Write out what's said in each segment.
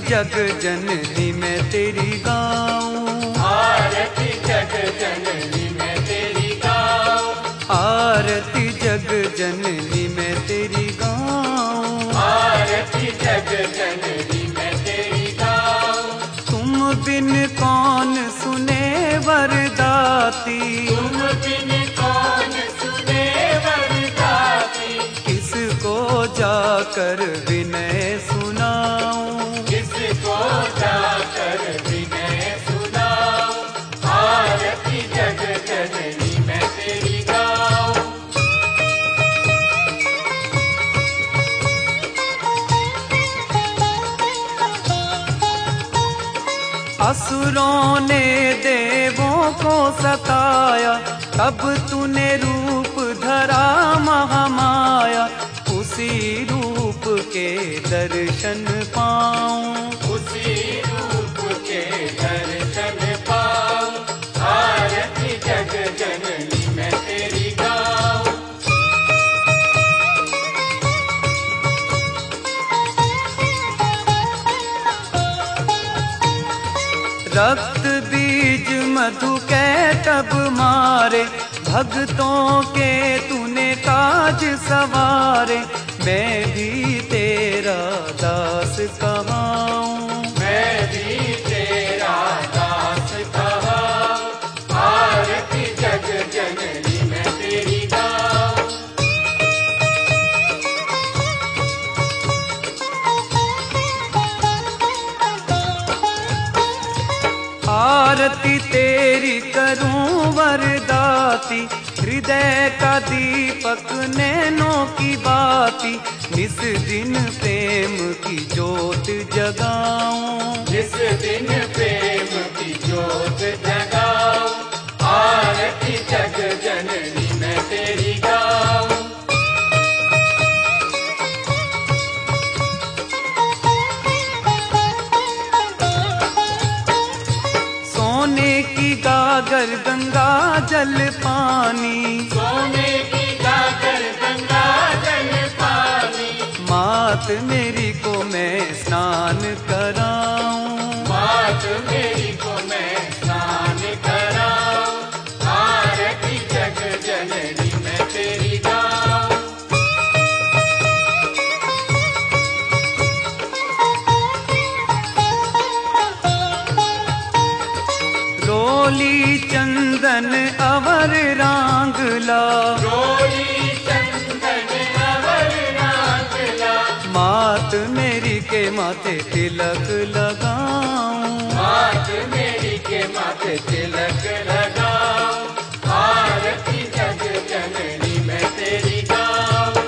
जग जननी मैं तेरी गाऊं, आरती जग जननी मैं तेरी गाऊं, आरती जग जननी मैं तेरी गाऊं, आरती जग जननी मैं तेरी गाऊं। तुम बिन कौन सुने वरदाती, तुम बिन कौन सुने वरदाती, किसको जाकर विनय सुनाऊं, किसको जाकर विनय सुनाऊं। आरती जग जननी मैं तेरी गाऊं, असुरों ने देवों को सताया, तब तूने रूप धरा महामाया, उसी रूप के दर्शन पाऊं, उसी रूप के दर्शन पाऊं। आरती जग जननी मैं तेरी गाऊं, रक्त बीज मधु के तब मारे, भक्तों के तूने काज सवारे, मैं भी तेरा दास कहाऊं, मैं भी तेरा दास कहाऊं। आरती जग जननी मैं तेरी गाऊं, आरती तेरी करूं वरदाती, हृदय का दीपक नैनों की बाती, निस दिन प्रेम की ज्योत जगाऊं, जिस दिन प्रेम की ज्योत जगाऊं। आरती जग जननी मैं तेरी गाऊं, सोने की गागर गंगा जल पानी, सोने की गागर गंगा जल पानी, मात मेरी को मैं स्नान कराऊं, मात मेरी को मैं स्नान कराऊं। आरती जग जननी मैं तेरी गाऊं, रोली चंदन अवर रांगला, रोली चंदन अवर रांगला, मात मेरी के माथे तिलक लगाऊं, मात मेरी के माथे तिलक लगाऊं। आरती जग जननी मैं तेरी गाऊं,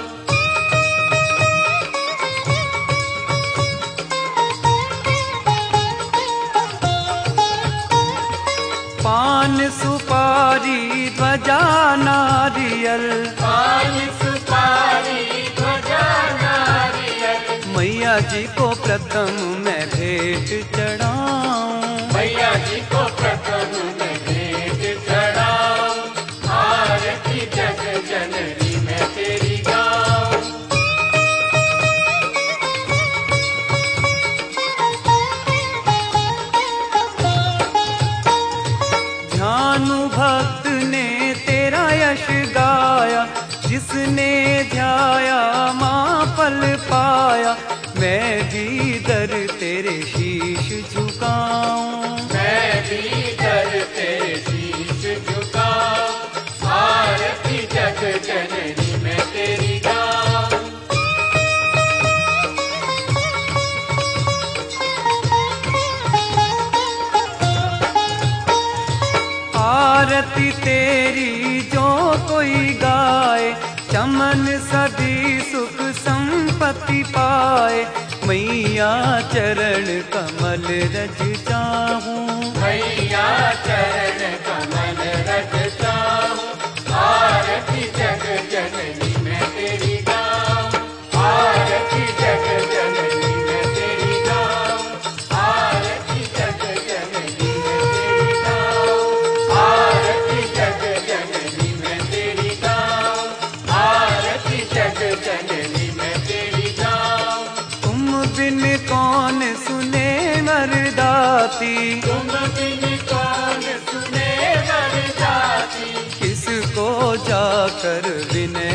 पान सुपारी ध्वजा नारियल, पान सुपारी ध्वजा नारियल, मैया जी को प्रथम मैं भेंट चढ़ाऊं, मैया जी को प्रथम मैं भेंट चढ़ाऊं। आरती जग जननी मैं तेरी गाऊं, ध्यानु भक्त ने तेरा यश गाया, जिसने ध्याया माँ पल पाया, मैं भी दर तेरे शीश झुकाऊं, मैं भी दर तेरे शीश झुकाऊं। आरती जग जननी मैं तेरी गाऊं, आरती तेरी जो कोई गाए, चमन सदी सुख संपत्ति पाए, मैया चरण कमल रज चाहूं, मैया चरण कमल रज चाहूं। आरती जग जननी मैं तेरी गाऊं, आरती जग जननी मैं तेरी गाऊं, आरती जग जननी मैं तेरी गाऊं, आरती जग जननी मैं तेरी गाऊं, आरती जग जननी मैं तेरी गाऊं। तुम बिन कौन सुने कर विनय